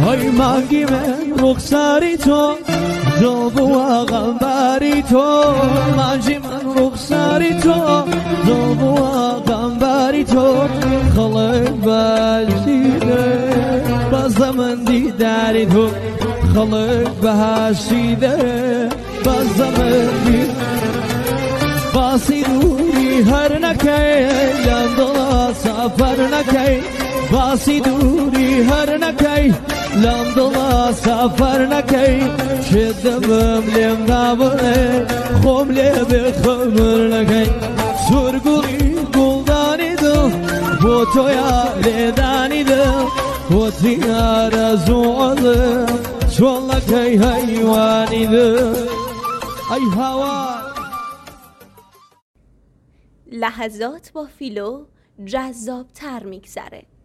های مانگی من رخساری تو دل بوا غنبری تو مانگی من رخساری تو دل بوا غنبری تو خلق باشیده با زمان دیداری تو خلق باشیده با زمان باسی دوری هر نکی لندلا سفر نکی باسی دوری هر نکی لندلا سفر نکی شدمم لیم نبره خوم لیم خمر نکی سرگوری گلدانی دو و تویا لیدانی دو و تیار زوالم شوال نکی حیوانی دو ای هوا. لحظات با فیلو جذاب تر میگذره.